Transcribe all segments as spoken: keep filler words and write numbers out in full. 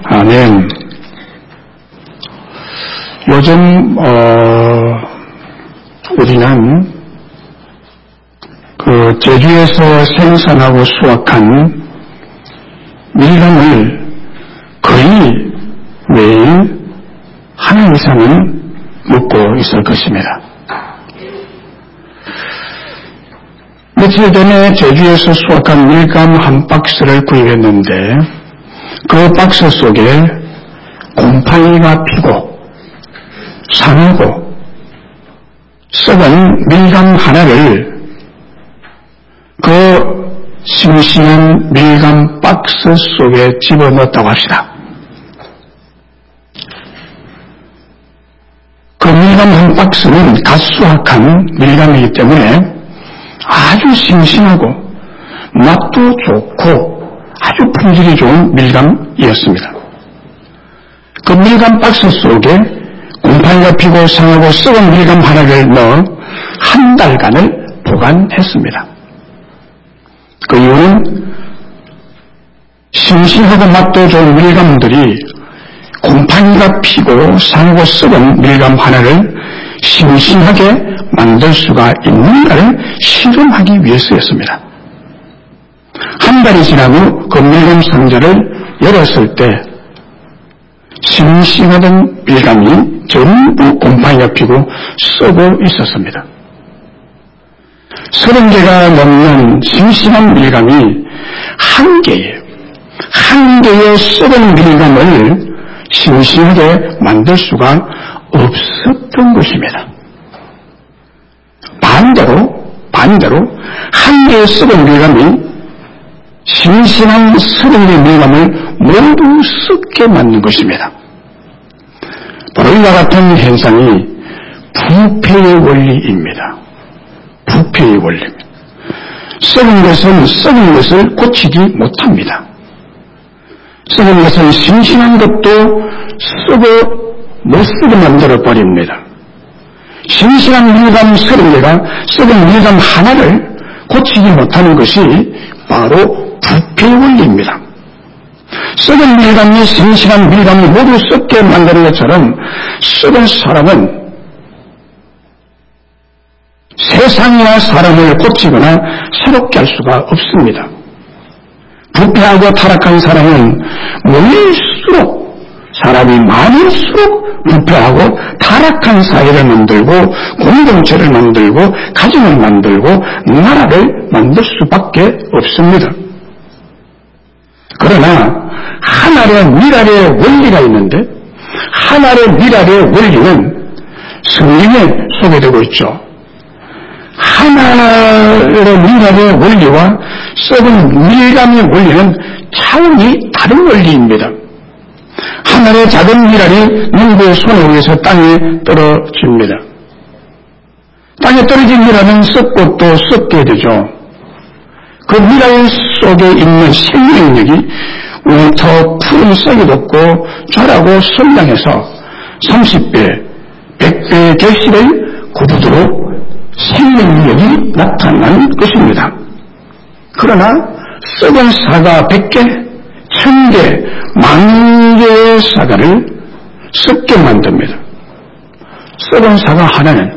아멘. 요즘 어, 우리는 그 제주에서 생산하고 수확한 밀감을 거의 매일 하나 이상은 먹고 있을 것입니다. 며칠 전에 제주에서 수확한 밀감 한 박스를 구입했는데 그 박스 속에 곰팡이가 피고 상하고 썩은 밀감 하나를 그 싱싱한 밀감 박스 속에 집어넣었다고 합시다. 그 밀감 한 박스는 갓 수확한 밀감이기 때문에 아주 싱싱하고 맛도 좋고 아주 품질이 좋은 밀감이었습니다. 그 밀감 박스 속에 곰팡이가 피고 상하고 썩은 밀감 하나를 넣어 한 달간을 보관했습니다. 그 이유는 싱싱하고 맛도 좋은 밀감들이 곰팡이가 피고 상하고 썩은 밀감 하나를 싱싱하게 만들 수가 있는가를 실험하기 위해서였습니다. 한 달이 지난 후 그 밀감 상자를 열었을 때 싱싱하던 밀감이 전부 곰팡이가 피고 썩어 있었습니다. 서른 개가 넘는 싱싱한 밀감이 한 개예요. 한 개의 썩은 밀감을 싱싱하게 만들 수가 없었던 것입니다. 반대로, 반대로, 한 개의 썩은 밀감이 싱싱한 서른 개의 밀감을 모두 썩게 만든 것입니다. 바로 이와 같은 현상이 부패의 원리입니다. 부패의 원리입니다. 썩은 것은 썩은 것을 고치지 못합니다. 썩은 것은 싱싱한 것도 썩어 못 쓰게 만들어 버립니다. 싱싱한 밀감 서른 개가 썩은 밀감 하나를 고치지 못하는 것이 바로 부패의 원리입니다. 썩은 밀감이 싱싱한 밀감을 모두 썩게 만드는 것처럼 썩은 사람은 세상이나 사람을 고치거나 새롭게 할 수가 없습니다. 부패하고 타락한 사람은 모일수록 사람이 많을수록 부패하고 타락한 사회를 만들고 공동체를 만들고 가정을 만들고 나라를 만들 수밖에 없습니다. 그러나 하나의 미랄의 원리가 있는데 하나의 미랄의 원리는 성경에 소개되고 있죠. 하나의 미랄의 원리와 썩은 밀감의 원리는 차원이 다른 원리입니다. 하나의 작은 미랄이 농부의 손에 의해서 땅에 떨어집니다. 땅에 떨어진 미랄은 썩고 또 썩게 되죠. 그 미랄 속에 있는 생명력이 더 푸른 싹이 돋고 자라고 성장해서 삼십 배, 백 배의 결실을 거두도록 생명력이 나타난 것입니다. 그러나 썩은 사과 백 개, 천 개, 만 개의 사과를 썩게 만듭니다. 썩은 사과 하나는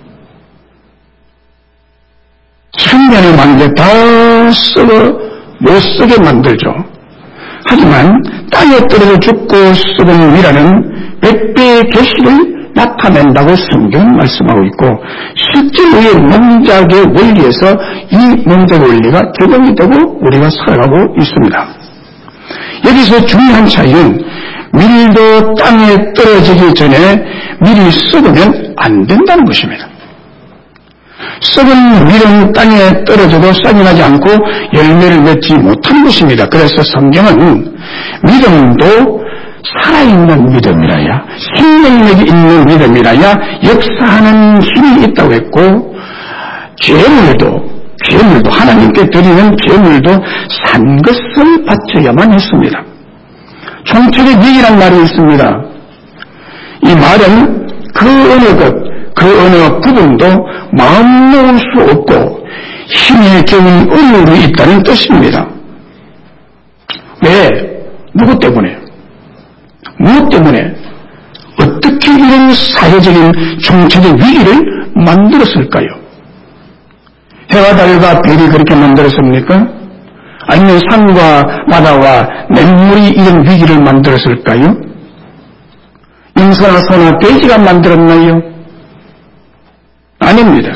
천 개나 만 개 다 썩어 못 쓰게 만들죠. 하지만 땅에 떨어져 죽고 썩은 미라는 백 배의 결실을 나타낸다고 성경은 말씀하고 있고 실제로의 농작의 원리에서 이 농작의 원리가 적용이 되고 우리가 살아가고 있습니다. 여기서 중요한 차이는 밀도 땅에 떨어지기 전에 밀이 썩으면 안 된다는 것입니다. 썩은 밀은 땅에 떨어져도 싹이 나지 않고 열매를 맺지 못하는 것입니다. 그래서 성경은 믿음도 살아있는 믿음이라야 생명력이 있는 믿음이라야 역사하는 힘이 있다고 했고 죄물도 죄물도 하나님께 드리는 죄물도 산 것을 바쳐야만 했습니다. 총체적 얘기란 말이 있습니다. 이 말은 그 어느 것, 그 어느 부분도 마음 놓을 수 없고 힘에 겨운 의무로 있다는 뜻입니다. 왜? 누구 때문에? 때문에 어떻게 이런 사회적인 정체적 위기를 만들었을까요? 해와 달과 별이 그렇게 만들었습니까? 아니면 산과 바다와 맹물이 이런 위기를 만들었을까요? 임사나 소나 돼지가 만들었나요? 아닙니다.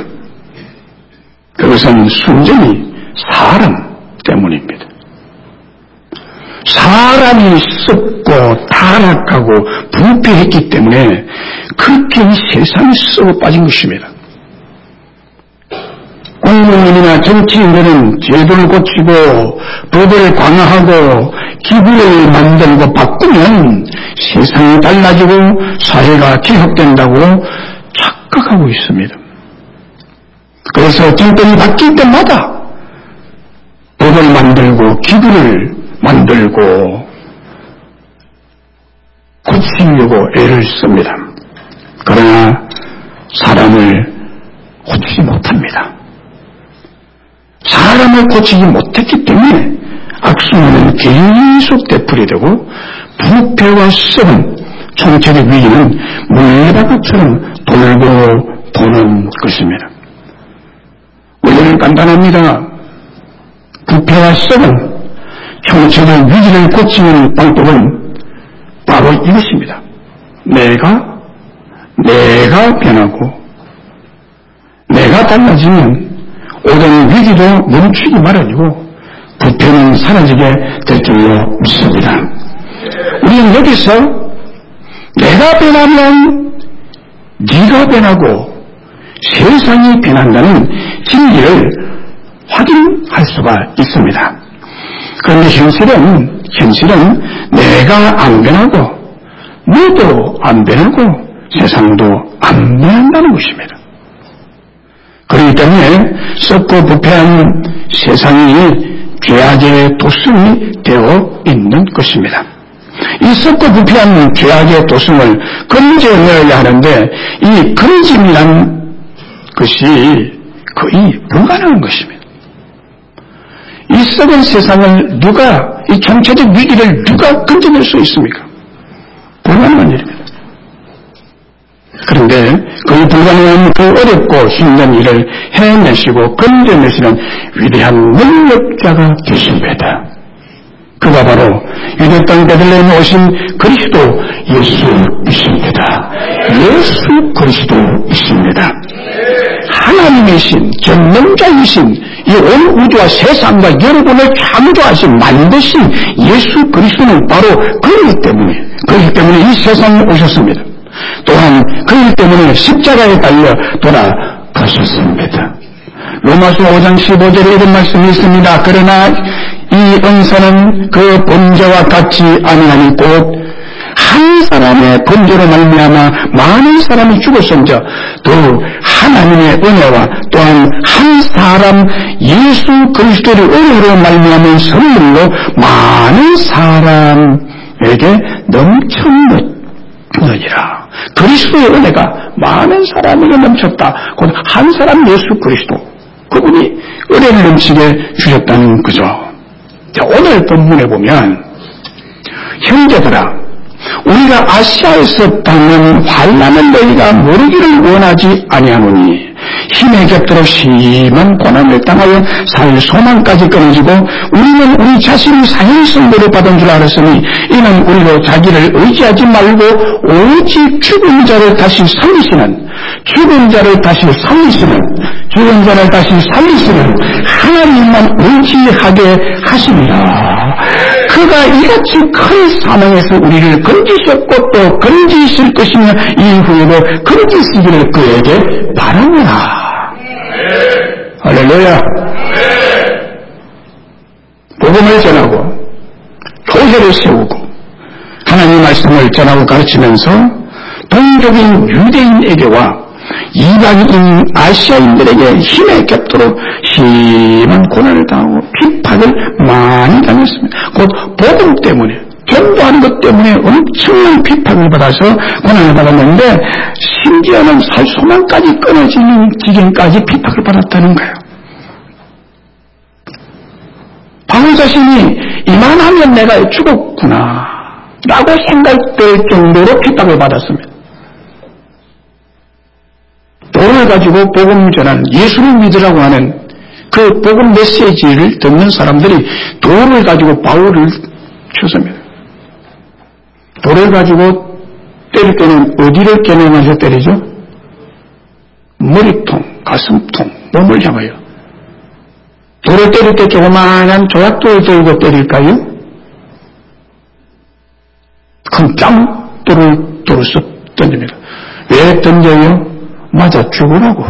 그것은 순전히 사람 때문입니다. 사람이 썩고 타락하고 부패했기 때문에 그렇게 이 세상이 썩어 빠진 것입니다. 공무원이나 정치인들은 제도를 고치고 법을 강화하고 기구를 만들고 바꾸면 세상이 달라지고 사회가 개혁된다고 착각하고 있습니다. 그래서 정권이 바뀔 때마다 법을 만들고 기구를 만들고 고치려고 애를 씁니다. 그러나 사람을 고치지 못합니다. 사람을 고치지 못했기 때문에 악순환은 계속 되풀이되고 부패와 썩은 총체적 위기는 물바다처럼 돌고 도는 것입니다. 원래는 간단합니다. 부패와 썩은 총체적 위기를 고치는 방법은 바로 이것입니다. 내가 내가 변하고 내가 달라지면 오던 위기도 멈추기 마련이고 부패는 사라지게 될 줄로 믿습니다. 우리는 여기서 내가 변하면 네가 변하고 세상이 변한다는 진리를 확인할 수가 있습니다. 그런데 현실은 현실은 내가 안 변하고 너도 안 변하고 세상도 안 변한다는 것입니다. 그렇기 때문에 썩고 부패한 세상이 죄악의 도승이 되어 있는 것입니다. 이 썩고 부패한 죄악의 도승을 건져내야 하는데 이 건짐이란 것이 거의 불가능한 것입니다. 이 썩은 세상을 누가, 이 총체적 위기를 누가 건져낼 수 있습니까? 불가능한 일입니다. 그런데 그 불가능한 그 어렵고 힘든 일을 해내시고 건져내시는 위대한 능력자가 계십니다. 그가 바로 유대 땅 베들레헴에 오신 그리스도 예수이십니다. 예수 그리스도이십니다. 하나님이신 전능자이신 이 온 우주와 세상과 여러분을 창조하신 만드신 예수 그리스도는 바로 그이기 때문에 그이기 때문에 이 세상에 오셨습니다. 또한 그이기 때문에 십자가에 달려 돌아가셨습니다. 로마서 오 장 십오 절에 이런 말씀이 있습니다. 그러나 이 은사는 그 범죄와 같지 아니하니 곧 한 사람의 범죄로 말미암아 많은 사람이 죽었은즉 또 하나님의 은혜와 또한 한 사람 예수 그리스도의 은혜로 말미암은 선물로 많은 사람에게 넘쳤느니라. 그리스도의 은혜가 많은 사람에게 넘쳤다. 곧 한 사람 예수 그리스도 그분이 은혜를 넘치게 주셨다는 거죠. 자, 오늘 본문에 보면 형제들아 우리가 아시아에서 당한 환난을 너희가 모르기를 원하지 아니하노니 힘에 곁들어 심한 고난을 당하여 살 소망까지 끊어지고 우리는 우리 자신이 사형선고를 받은 줄 알았으니 이는 우리로 자기를 의지하지 말고 오직 죽은 자를 다시 살리시는 죽은 자를 다시 살리시는 죽은 자를 다시 살리시는 하나님만 의지하게 하십니다. 그가 이같이 큰 사망에서 우리를 건지셨고 또 건지실 것이며 이후에도 건지시기를 그에게 바라노라. 할렐루야. 복음을 전하고 교회를 세우고 하나님의 말씀을 전하고 가르치면서 동족인 유대인에게와 이방인 아시아인들에게 힘에 겹도록 심한 고난을 당하고 핍박을 많이 당했습니다. 곧 복음 때문에 전도하는 것 때문에 엄청난 핍박을 받아서 고난을 받았는데 심지어는 살 소망까지 끊어지는 지경까지 핍박을 받았다는 거예요. 바울 자신이 이만하면 내가 죽었구나. 라고 생각될 정도로 핍박을 받았습니다. 돌을 가지고 복음 전하는, 예수를 믿으라고 하는 그 복음 메시지를 듣는 사람들이 돌을 가지고 바울을 쳤습니다. 돌을 가지고 때릴 때는 어디를 겨누면서 때리죠? 머리통, 가슴통, 몸을 향하여. 돌을 때릴 때 조그마한 조약돌을 들고 때릴까요? 큰 짱돌을 들어서 던집니다. 왜 던져요? 맞아 죽으라고.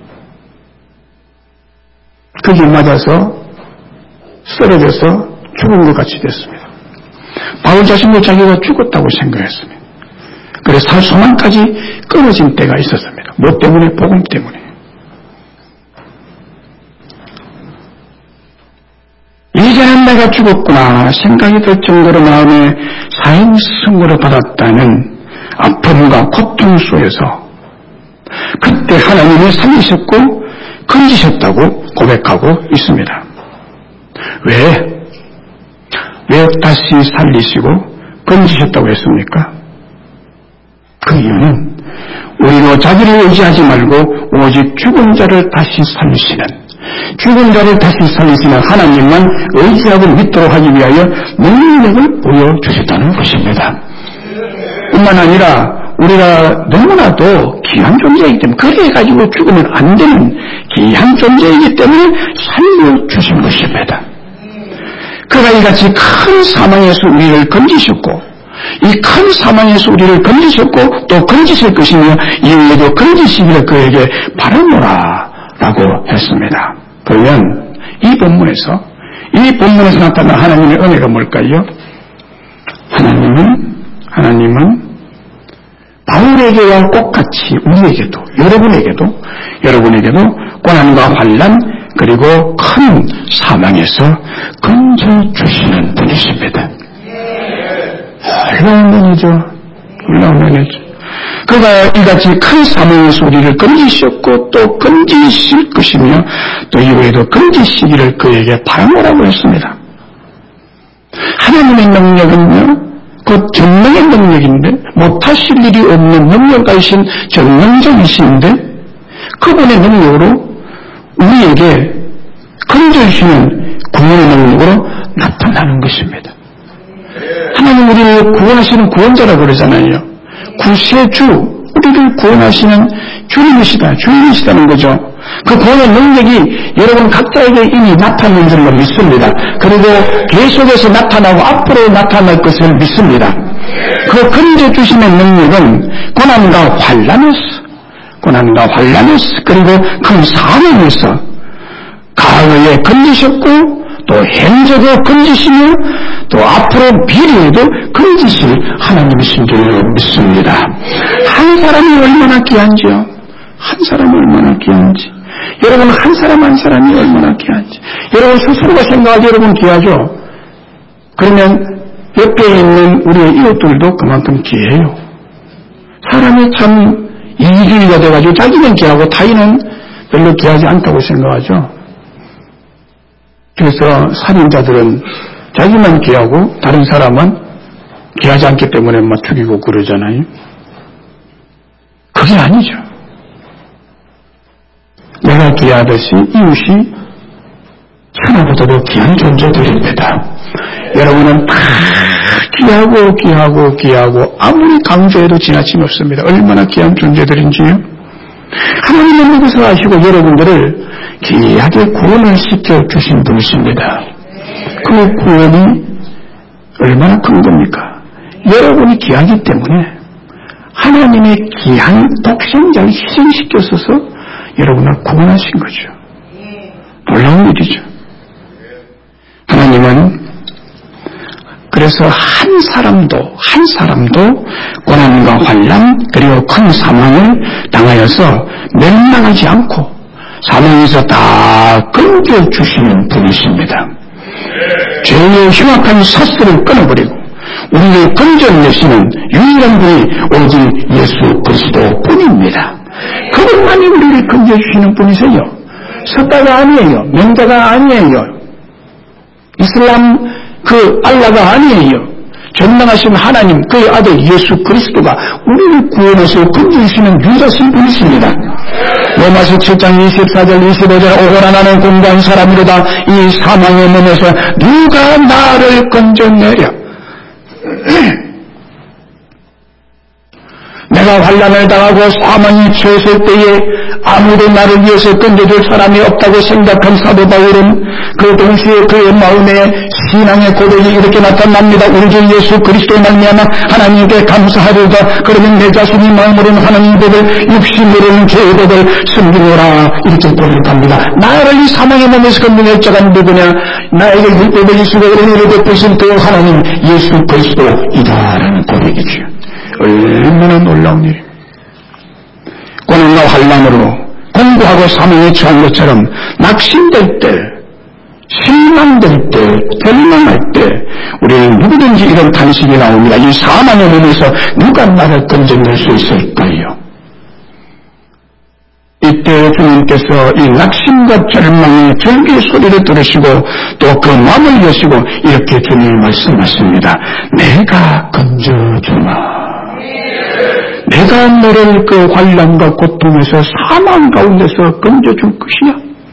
그게 맞아서 쓰러져서 죽은 것 같이 됐습니다. 바울 자신도 자기가 죽었다고 생각했습니다. 그래서 살 소망까지 끊어진 때가 있었습니다. 뭐 때문에? 복음 때문에. 이제는 내가 죽었구나 생각이 들 정도로 마음에 사형 선고를 받았다는 아픔과 고통 속에서 그때 하나님이 살리셨고 건지셨다고 고백하고 있습니다. 왜? 왜 다시 살리시고 건지셨다고 했습니까? 그 이유는 우리로 자기를 의지하지 말고 오직 죽은 자를 다시 살리시는, 죽은 자를 다시 살리시는 하나님만 의지하고 믿도록 하기 위하여 능력을 보여주셨다는 것입니다. 뿐만 아니라 우리가 너무나도 귀한 존재이기 때문에, 그래가지고 죽으면 안 되는 귀한 존재이기 때문에 살려주신 것입니다. 그가 이같이 큰 사망에서 우리를 건지셨고, 이 큰 사망에서 우리를 건지셨고 또 건지실 것이며 이후에도 건지시기를 그에게 바라노라 라고 했습니다. 그러면 이 본문에서 이 본문에서 나타난 하나님의 은혜가 뭘까요? 하나님은 하나님은 바울에게와 똑같이 우리에게도, 여러분에게도 여러분에게도 고난과 환난 그리고 큰 사망에서 건져주시는 분이십니다. 놀라운 분이죠. 놀라운 분이죠. 그가 이같이 큰 사망에서 우리를 건지셨고 또 건지실 것이며 또 이후에도 건지시기를 그에게 바라노라고 했습니다. 하나님의 능력은요, 그 전능의 능력인데 못하실 일이 없는 능력가이신 전능적이신데 그분의 능력으로 우리에게 건져주시는 구원의 능력으로 나타나는 것입니다. 하나님 우리를 구원하시는 구원자라고 그러잖아요. 구세주, 우리를 구원하시는 주님이시다, 주님이시다는 거죠. 그 구원의 능력이 여러분 각자에게 이미 나타난 줄로 믿습니다. 그리고 계속해서 나타나고 앞으로 나타날 것을 믿습니다. 그 건져주심의 능력은 고난과 환난에서, 고난과 환난에서 그리고 큰 사명에서 과거에 건지셨고 또 현재도 건지시며 또 앞으로 미래에도 건지실 하나님이신 줄로 믿습니다. 한 사람이 얼마나 귀한지요. 한 사람이 얼마나 귀한지. 여러분 한 사람 한 사람이 얼마나 귀한지. 여러분 스스로가 생각하기 여러분 귀하죠. 그러면 옆에 있는 우리의 이웃들도 그만큼 귀해요. 사람이 참 이기주의가 돼가지고 자기는 귀하고 타인은 별로 귀하지 않다고 생각하죠. 그래서 살인자들은 자기만 귀하고 다른 사람은 귀하지 않기 때문에 막 죽이고 그러잖아요. 그게 아니죠. 내가 귀하듯이 이웃이 하나보다도 귀한 존재들입니다. 여러분은 다 귀하고 귀하고 귀하고 아무리 강조해도 지나침이 없습니다. 얼마나 귀한 존재들인지요. 하나님은 그것을 아시고 여러분들을 귀하게 구원을 시켜주신 분이십니다. 그 구원이 얼마나 큰 겁니까? 여러분이 귀하기 때문에 하나님의 귀한 독생자를 희생시켜서서 여러분을 구원하신 거죠. 놀라운 일이죠. 하나님은 그래서 한 사람도 한 사람도 고난과 환난 그리고 큰 사망을 당하여서 멸망하지 않고 사망에서 다 건져주시는 분이십니다. 죄의 흉악한 사슬을 끊어버리고 우리를 건져내시는 유일한 분이 오직 예수 그리스도 뿐입니다. 그분만이 우리를 건져주시는 분이세요. 석가가 아니에요. 명자가 아니에요. 이슬람 그 알라가 아니에요. 전능하신 하나님, 그의 아들 예수 그리스도가 우리를 구원하시고 건져주시는 유일하신 분이십니다. 로마서 칠 장 이십사 절 이십오 절 오거나 나는 공부한 사람이로다 이 사망의 몸에서 누가 나를 건져내랴. 내가 환난을 당하고 사망이 처했을 때에 아무도 나를 위해서 건져줄 사람이 없다고 생각한 사도 바울은 그 동시에 그의 마음에 신앙의 고백이 이렇게 나타납니다. 우리 주 예수 그리스도의 말미암아 하나님께 감사하리로다. 그러면 내 자신이 마음으로는 하나님 법을 육신으로는 죄의 법을 숨기노라. 이렇게 고백합니다. 나를 이 사망의 몸에서 건져낼 자가 누구냐? 나에게 율법의 이수가 은혜를 베푸신 그 하나님 예수 그리스도이다라는 고백이죠. 얼마나 놀라운 일입니다. 고난과 환난으로 공고하고 사망에 처한 것처럼 낙심될 때, 실망될 때, 절망할 때 우리는 누구든지 이런 탄식이 나옵니다. 이 사망의 몸에서 누가 나를 건져낼 수 있을까요? 이때 주님께서 이 낙심과 절망의 절규의 소리를 들으시고 또 그 마음을 여시고 이렇게 주님이 말씀하십니다. 내가 건져주마. 내가 너를 그 환난과 고통에서 사망 가운데서 건져줄 것이야.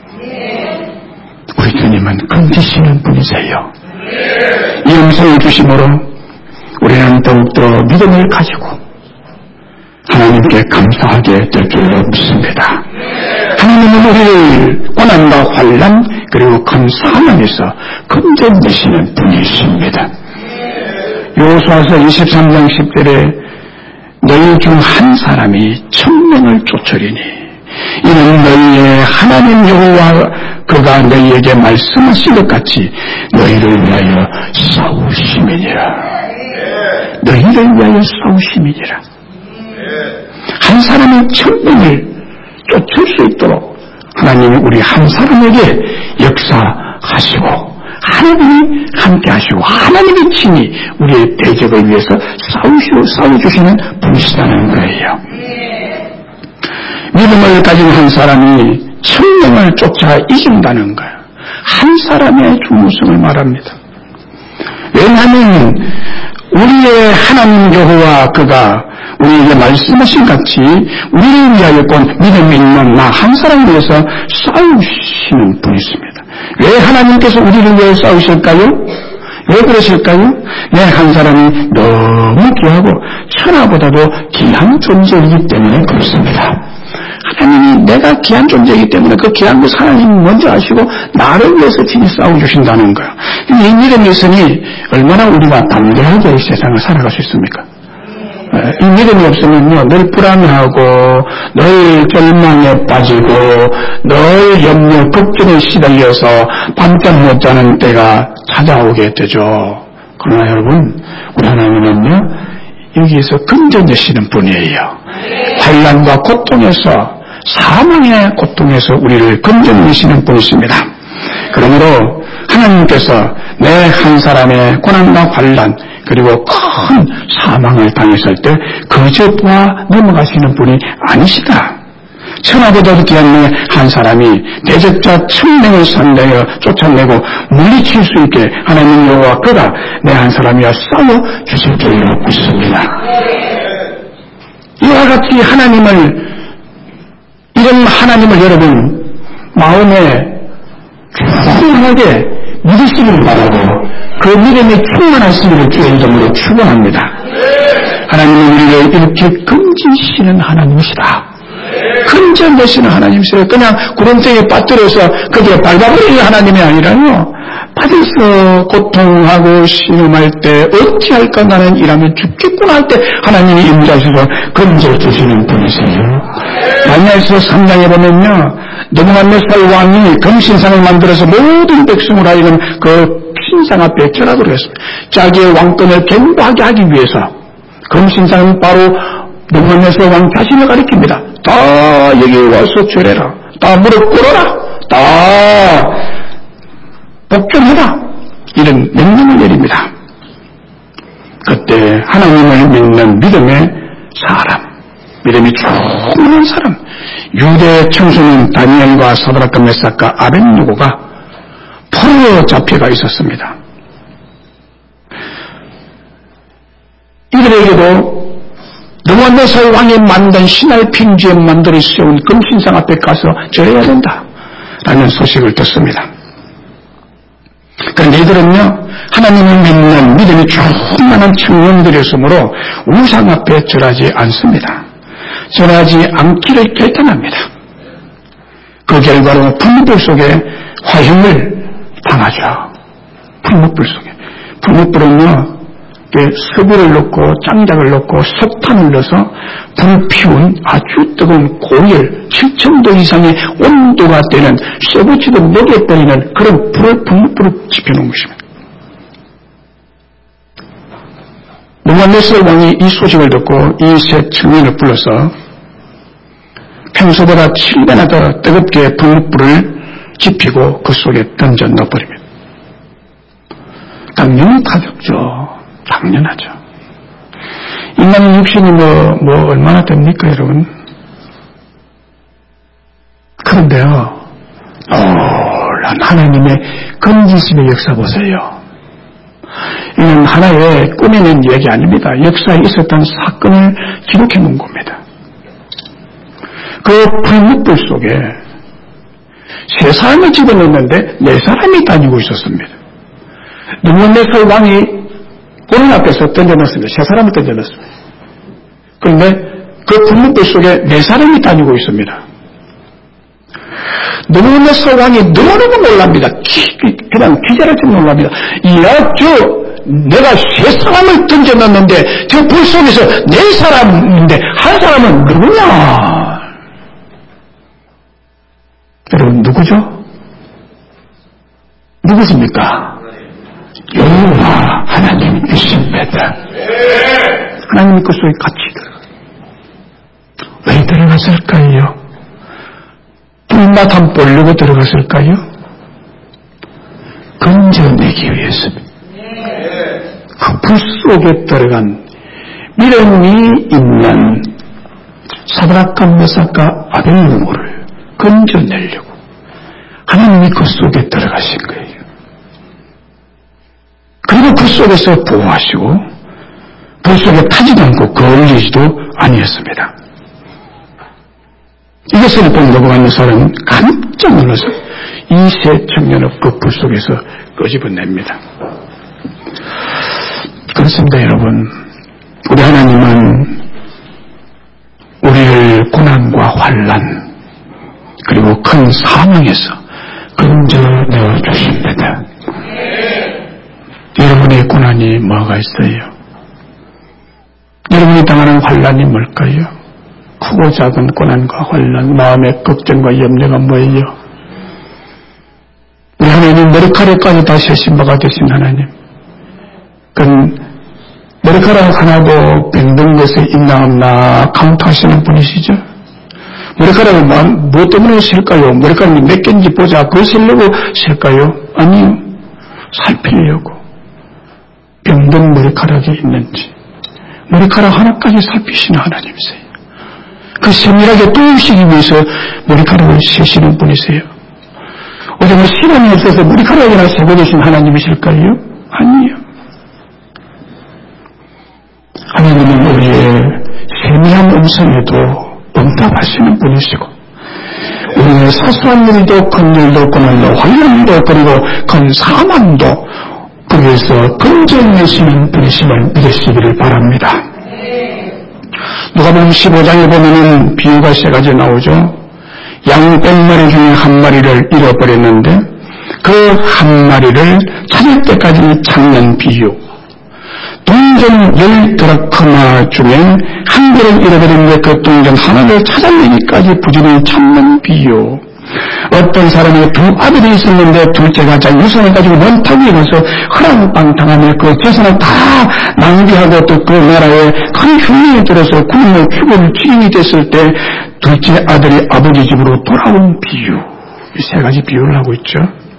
우리 주님은 건지시는 분이세요. 이 음성을 주심으로 우리는 더욱더 믿음을 가지고 하나님께 감사하게 될 줄로 믿습니다. 하나님은 우리를 고난과 환난 그리고 큰 사망에서 건져내시는 분이십니다. 여호수아서 이십삼 장 십 절에 너희 중 한 사람이 천명을 쫓으리니 이는 너희의 하나님 여호와 그가 너희에게 말씀하신 것 같이 너희를 위하여 싸우심이니라. 너희를 위하여 싸우심이니라. 한 사람이 천명을 쫓을 수 있도록 하나님이 우리 한 사람에게 역사하시고 하나님이 함께 하시고 하나님이 친히 우리의 대적을 위해서 싸우시고 싸워주시는 분이시다는 거예요. 믿음을 가진 한 사람이 천명을 쫓아 이긴다는 거예요. 한 사람의 중요성을 말합니다. 왜냐하면 우리의 하나님 여호와 그가 우리에게 말씀하신 같이 우리를 위하여 곧 믿음이 있는 나 한 사람을 위해서 싸우시는 분이십니다. 왜 하나님께서 우리를 위해 싸우실까요? 왜 그러실까요? 내 한 사람이 너무 귀하고 천하보다도 귀한 존재이기 때문에 그렇습니다. 하나님이 내가 귀한 존재이기 때문에 그 귀한 것을 하나님이 먼저 아시고 나를 위해서 친히 싸워주신다는 거예요. 이 믿음이 있으니 얼마나 우리가 담대하게 이 세상을 살아갈 수 있습니까? 이 믿음이 없으면요, 늘 불안하고, 늘 절망에 빠지고, 늘 염려, 걱정에 시달려서 밤잠 못 자는 때가 찾아오게 되죠. 그러나 여러분, 우리 하나님은요, 여기에서 건져내시는 분이에요. 환난과 고통에서, 사망의 고통에서 우리를 건져내시는 분이십니다. 그러므로 하나님께서 내 한 사람의 고난과 환난, 그리고 큰 사망을 당했을 때 그저 보아 넘어가시는 분이 아니시다. 천하보다도 귀한 한 사람이 대적자 천명을 상대하여 쫓아내고 물리칠 수 있게 하나님 여호와 그가 내 한 사람이야 싸워 주실 줄로 믿습니다. 이와 같이 하나님을 이런 하나님을 여러분 마음에 충분하게 믿으시길 바라고 그 믿음이 충만하시기를 주의 이름으로 축원합니다. 하나님은 우리를 이렇게 건지시는 하나님이시다. 건져내시는 하나님이시다. 그냥 구렁텅이에 빠뜨려서 거기에 밟아버리는 하나님이 아니라요. 받아서 고통하고 신음할 때 어찌할까 나는 이라면 죽겠구나 할 때 하나님이 임자셔서 건져주시는 분이세요. 다니엘서 삼 장에 보면요. 느부갓네살 왕이 금신상을 만들어서 모든 백성을 하여금 그 신상 앞에 절하도록 했습니다. 자기의 왕권을 견고하게 하기 위해서 금신상은 바로 느부갓네살 왕 자신을 가리킵니다. 다 여기 와서 절해라. 다 무릎 꿇어라. 다 복종해라. 이런 명령을 내립니다. 그때 하나님을 믿는 믿음의 사람, 믿음이 충만한 사람, 유대 청소년 다니엘과 사드락과 메삭과 아벳느고가 포로로 잡혀가 있었습니다. 그들에게도 느부갓네살 왕이 만든 신할 핑지에 만들어 세운 금신상 앞에 가서 절해야 된다 라는 소식을 듣습니다. 그런데 이들은요, 하나님을 믿는 믿음이 충만한 청년들이었으므로 우상 앞에 절하지 않습니다. 절하지 않기를 결단합니다. 그 결과로 풀무불 속에 화형을 당하죠. 풀무불 속에. 풀무불은요, 습을 넣고 장작을 넣고 석탄을 넣어서 불을 피운 아주 뜨거운 고열 칠천 도 이상의 온도가 되는 쇠붙이도 먹여버리는 그런 불을 풀무불을 지펴놓은 것입니다. 느부갓네살 왕이 이 소식을 듣고 이 세 청년을 불러서 평소보다 칠 배나 더 뜨겁게 풀무불을 지피고 그 속에 던져 넣어버립니다. 당연히 타격죠. 당연하죠. 인간의 육신이 뭐, 뭐, 얼마나 됩니까, 여러분? 그런데요, 놀란 하나님의 건지심의 역사 보세요. 이건 하나의 꾸며낸 얘기 아닙니다. 역사에 있었던 사건을 기록해 놓은 겁니다. 그 풀무불 속에 세 사람을 집어넣었는데 네 사람이 다니고 있었습니다. 느부갓네살 왕이 보는 앞에서 던져놨습니다. 세 사람을 던져놨습니다. 그런데 그 풀무불 속에 네 사람이 다니고 있습니다. 느부갓네살 왕이 너무너무 놀랍니다. 그냥 기절할 줄 놀랍니다. 이야, 저 내가 세 사람을 던져놨는데 저 불 속에서 네 사람인데 한 사람은 누구냐? 여러분 누구죠? 누구십니까? 여호와 하나님이십니다. 하나님이 그 속에 같이 들어가요. 왜 들어갔을까요? 불맛 한 보려고 들어갔을까요? 건져내기 위해서입니다. 그 불 속에 들어간 믿음이 있는 사드락과 메삭과 아벳느고를 건져내려고 하나님이 그 속에 들어가신 거예요. 그리고 그 속에서 보호하시고 불 속에 타지도 않고 걸리지도 아니었습니다. 이것을 본 느부갓네살은 깜짝 놀라서 이 세 청년을 그 불 속에서 끄집어냅니다. 그렇습니다, 여러분. 우리 하나님은 우리를 고난과 환난 그리고 큰 사망에서 건져내어 주십니다. 여러분의 고난이 뭐가 있어요? 여러분이 당하는 환난이 뭘까요? 크고 작은 고난과 환난, 마음의 걱정과 염려가 뭐예요? 우리 하나님 머리카락까지 다 세신 바가 되신 하나님. 그건 머리카락 하나도 병든 것에 있나 없나 카운트하시는 분이시죠? 머리카락을 뭐, 뭐 때문에 셀까요? 머리카락이 몇 개인지 보자. 그걸 세려고 셀까요? 아니요. 살피려고. 병든 머리카락이 있는지. 머리카락 하나까지 살피시는 하나님이세요. 그 세밀하게 도우시기 위해서 머리카락을 세시는 분이세요. 어제 뭐 시간이 없어서 머리카락이나 세고 계신 하나님이실까요? 아니요. 하나님은 우리의 세밀한 음성에도 응답하시는 분이시고 우리의 사소한 일도 큰 일도 고난도 환난도 그리고 큰 사망도 거기에서 건져내시는 분이심을 믿으시기를 바랍니다. 누가복음 십오 장에 보면은 비유가 세 가지 나오죠. 양 백 마리 중에 한 마리를 잃어버렸는데 그 한 마리를 찾을 때까지 찾는 비유. 동전 열 드라크마 중에 한 개를 잃어버렸는데 그 동전 하나를 찾아내기까지 부지런히 찾는 비유. 어떤 사람이 두 아들이 있었는데 둘째가 자기 유산을 가지고 원탁위에 가서 허랑방탕하며 그 재산을 다 낭비하고 또 그 나라에 큰 흉년이 들어서 굶어 죽을 지경이 됐을 때 둘째 아들이 아버지 집으로 돌아온 비유. 이 세 가지 비유를 하고 있죠.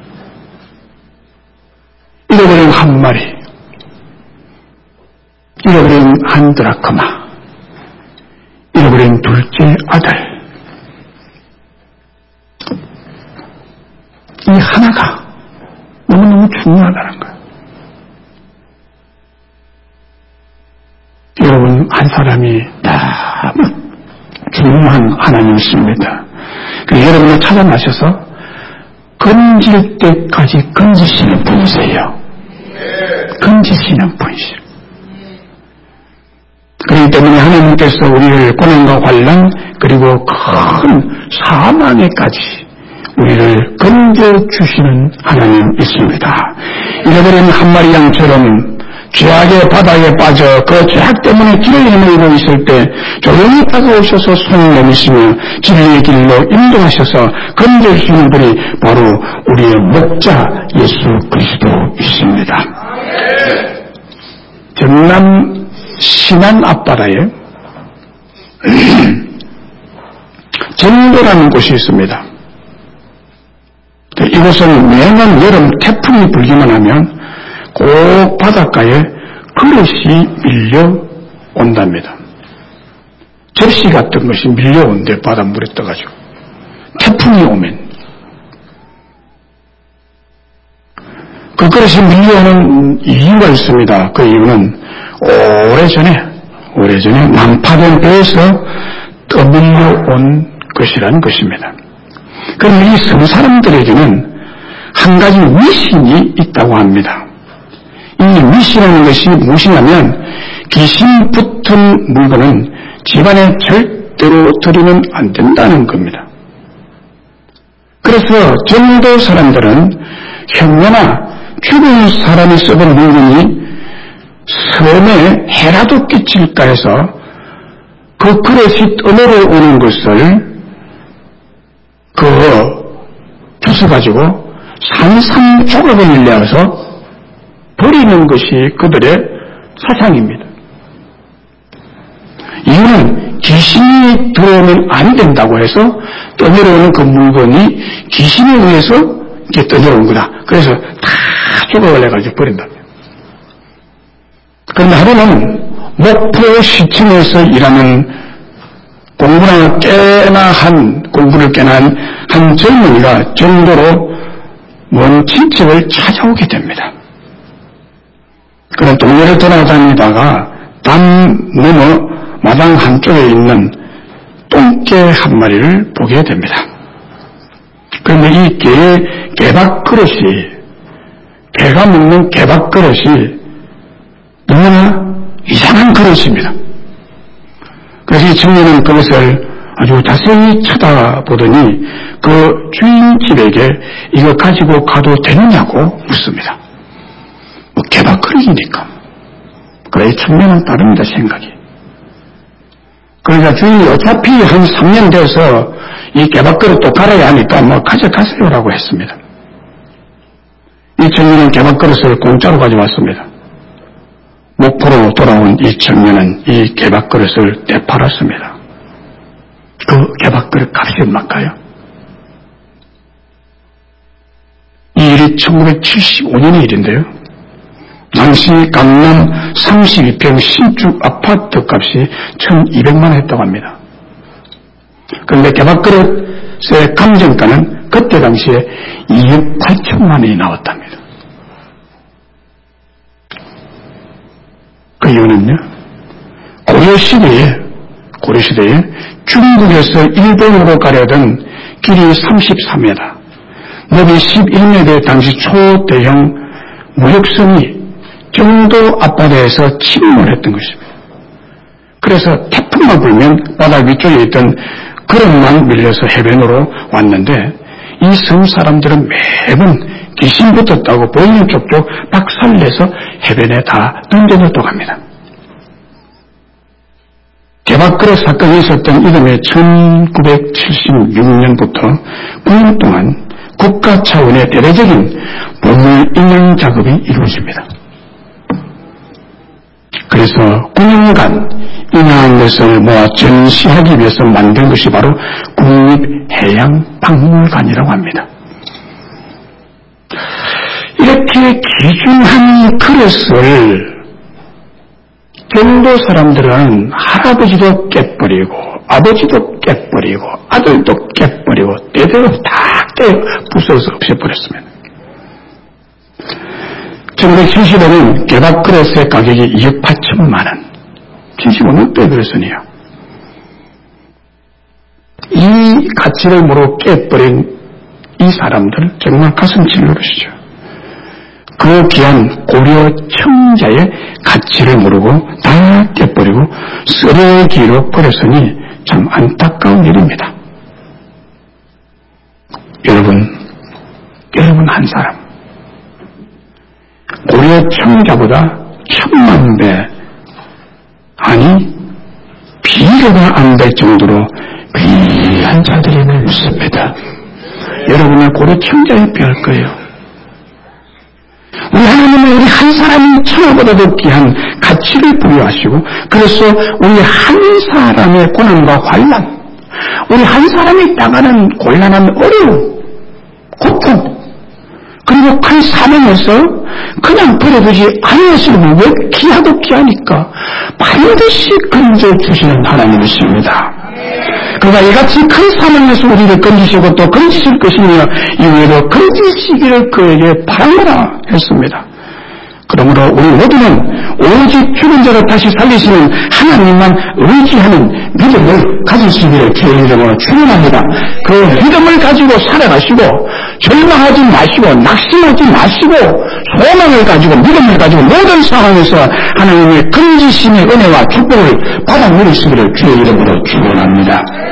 잃어버린 한 마리, 잃어버린 한 드라크마, 잃어버린 둘째 아들. 이 하나가 너무너무 중요하다는 거예요. 중 한 사람이 너무 중요한 하나님이십니다. 그래서 여러분을 찾아나셔서 건질 때까지 건지시는 분이세요. 건지시는 분이시죠. 그렇기 때문에 하나님께서 우리를 고난과 환난 그리고 큰 사망에까지 우리를 건져주시는 하나님이십니다. 잃어버린 한 마리 양처럼 죄악의 바다에 빠져 그 죄악 때문에 길을 헤매고 있을 때 조용히 다가오셔서 손을 내미시며 진리의 길로 인도하셔서 건져주시는 분이 바로 우리의 목자 예수 그리스도이십니다. 전남 신안 앞바다에 전도라는 곳이 있습니다. 이곳은 매년 여름 태풍이 불기만 하면 꼭 바닷가에 그릇이 밀려온답니다. 접시 같은 것이 밀려온대, 바닷물에 떠가지고. 태풍이 오면. 그 그릇이 밀려오는 이유가 있습니다. 그 이유는 오래전에, 오래전에 난파된 배에서 떠밀려온 것이라는 것입니다. 그런데 이 성 사람들에게는 한 가지 미신이 있다고 합니다. 이 미신이라는 것이 무엇이냐면 귀신 붙은 물건은 집안에 절대로 들이면 안 된다는 겁니다. 그래서 전도 사람들은 형녀나 죽은 사람이 써본 물건이 섬에 해라도 끼칠까 해서 그 그릇이 떠내려오는 것을 그 주워가지고 산산조각을 내어서 버리는 것이 그들의 사상입니다. 이유는 귀신이 들어오면 안 된다고 해서 떠내려오는 그 물건이 귀신에 의해서 이렇게 떠내려온 거다. 그래서 다 조각을 내가지고 버린다. 그런데 하루는 목포 시청에서 일하는 공부나 꽤나 한, 공부를 꽤나 한, 한 젊은이가 전도로 먼 친척을 찾아오게 됩니다. 그는 동네를 돌아다니다가 담 너머 마당 한쪽에 있는 똥개 한 마리를 보게 됩니다. 그런데 이 개, 개밥 그릇이, 개가 먹는 개밥 그릇이 너무나 이상한 그릇입니다. 그래서 이 청년은 그것을 아주 자세히 쳐다보더니 그 주인집에게 이거 가지고 가도 되느냐고 묻습니다. 뭐 개밥 그릇이니까. 그래, 이 청년은 다릅니다, 생각이. 그러니까 주인이 어차피 한 삼 년 돼서 이 개밥 그릇도 갈아야 하니까 뭐 가져가세요라고 했습니다. 이 청년은 개밥 그릇을 공짜로 가져왔습니다. 목포로 돌아온 이 청년은 이 개밥 그릇을 되팔았습니다. 그 개밥 그릇 값이 얼마일까요? 이 일이 천구백칠십오 년의 일인데요. 당시 강남 삼십이 평 신축 아파트 값이 천이백만 원 했다고 합니다. 그런데 개밥 그릇의 감정가는 그때 당시에 이억 팔천만 원이 나왔답니다. 그 이유는요, 고려시대에, 고려시대에 중국에서 일본으로 가려던 길이 삼십삼 미터, 넓이 십일 미터의 당시 초대형 무역선이 정도 앞바다에서 침몰했던 것입니다. 그래서 태풍만 불면 바다 위쪽에 있던 그릇만 밀려서 해변으로 왔는데 이 섬 사람들은 매번 귀신 붙었다고 보이는 쪽쪽 박살내서 해변에 다 던져놓았다고 합니다. 개밥그릇 사건이 있었던 이듬해 천구백칠십육 년부터 구 년 동안 국가 차원의 대대적인 보물 인양 작업이 이루어집니다. 그래서 구 년간 인양한 것을 모아 전시하기 위해서 만든 것이 바로 국립해양박물관이라고 합니다. 이렇게 귀중한 그릇을 전도 사람들은 할아버지도 깨버리고 아버지도 깨버리고 아들도 깨버리고 때대로 다 깨 부숴서 없애버렸습니다. 천구백칠십 년은 개밥 그릇의 가격이 이억 팔천만 원. 뒤집어는 빼버렸으니요. 이 가치를 모르고 깨버린 이 사람들 정말 가슴칠 노릇이죠. 그 귀한 고려 청자의 가치를 모르고 다 깨버리고 쓰레기로 버렸으니 참 안타까운 일입니다. 여러분, 여러분 한 사람 고려 청자보다 천만 배 아니 비교가 안 될 정도로 귀한 자들임을 믿습니다. 여러분의 고려 청자에 비할 거예요. 우리 하나님은 우리 한 사람이 천하보다도 귀한 가치를 부여하시고 그래서 우리 한 사람의 고난과 환난, 우리 한 사람이 당하는 곤란한 어려움, 고통, 그리고 큰 사명에서 그냥 버려두지 않으시면 왜 귀하고 귀하니까 반드시 건져주시는 하나님이십니다. 그가 이같이 큰 사명에서 우리를 건지시고 또 건지실 것이며 이후에도 건지시기를 그에게 바라노라 했습니다. 그러므로 우리 모두는 오직 죽은 자를 다시 살리시는 하나님만 의지하는 믿음을 가지시기를 주의 이름으로 축원합니다. 그 믿음을 가지고 살아가시고 절망하지 마시고 낙심하지 마시고 소망을 가지고 믿음을 가지고 모든 상황에서 하나님의 건지심의 은혜와 축복을 받아 누리시기를 주의 이름으로 축원합니다.